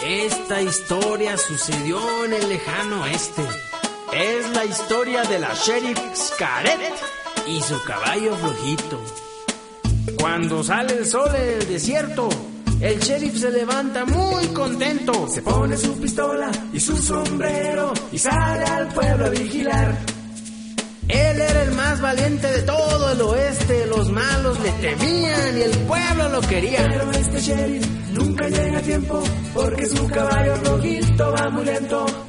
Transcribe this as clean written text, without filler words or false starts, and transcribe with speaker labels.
Speaker 1: Esta historia sucedió en el lejano oeste. Es la historia de la sheriff Scaret y su caballo flojito. Cuando sale el sol en el desierto, el sheriff se levanta muy contento.
Speaker 2: Se pone su pistola y su sombrero y sale al pueblo a vigilar.
Speaker 1: Él era el más valiente de todo el oeste. Los malos le temían y el pueblo lo quería.
Speaker 2: Pero este sheriff nunca llega a tiempo porque su caballo rojito va muy lento.